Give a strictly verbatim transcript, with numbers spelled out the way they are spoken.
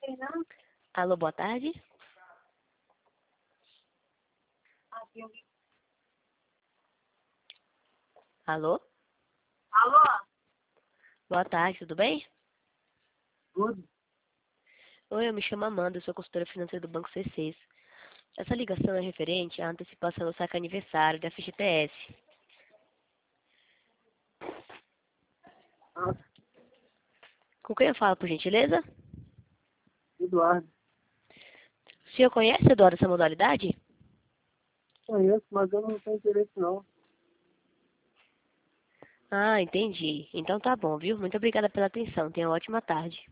Alô, boa tarde. Alô? Alô? Boa tarde, tudo bem? Tudo? Oi, eu me chamo Amanda, eu sou consultora financeira do Banco C seis. Essa ligação é referente à antecipação do saque aniversário da F G T S. Ah, Com quem eu falo, por gentileza? Eduardo. O senhor conhece, Eduardo, essa modalidade? Conheço, mas eu não tenho interesse não. Ah, entendi. Então tá bom, viu? Muito obrigada pela atenção. Tenha uma ótima tarde.